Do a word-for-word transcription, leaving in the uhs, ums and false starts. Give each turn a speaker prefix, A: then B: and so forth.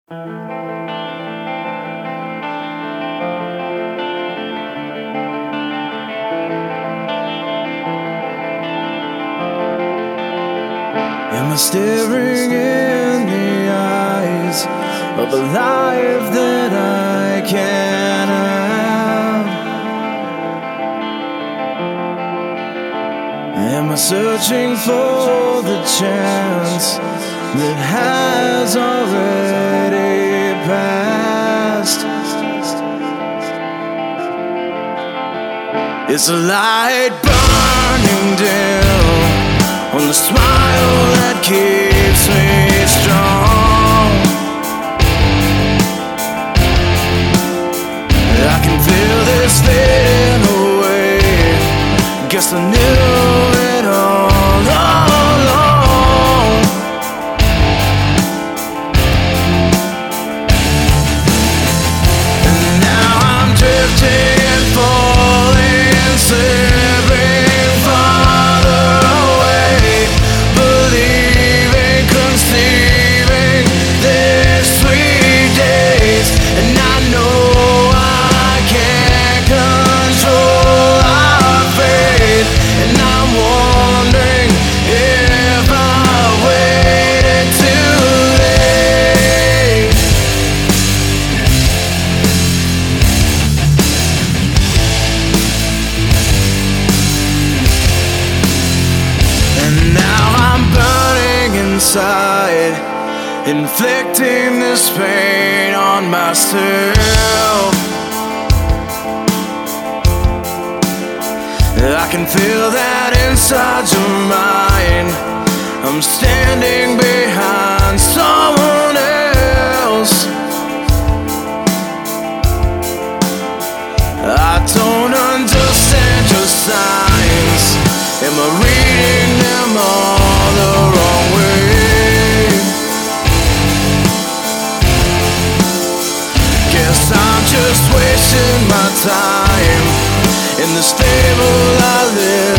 A: Am I staring in the eyes of a life that I can't have? Am I searching for the chance that has already passed? It's a light burning dim on the smile that keeps me strong. I can feel this fading away. Guess I knew it all along. And now I'm drifting and falling, slipping farther away, believing, conceiving these sweet days. And I know I can't control our fate, and I'm wondering if I waited too late. And now I'm burning inside, inflicting this pain on myself. I can feel that inside your mind. I'm standing behind someone else. I don't understand your signs. Am I reading them all the wrong way? Guess I'm just wasting my time in the stable I live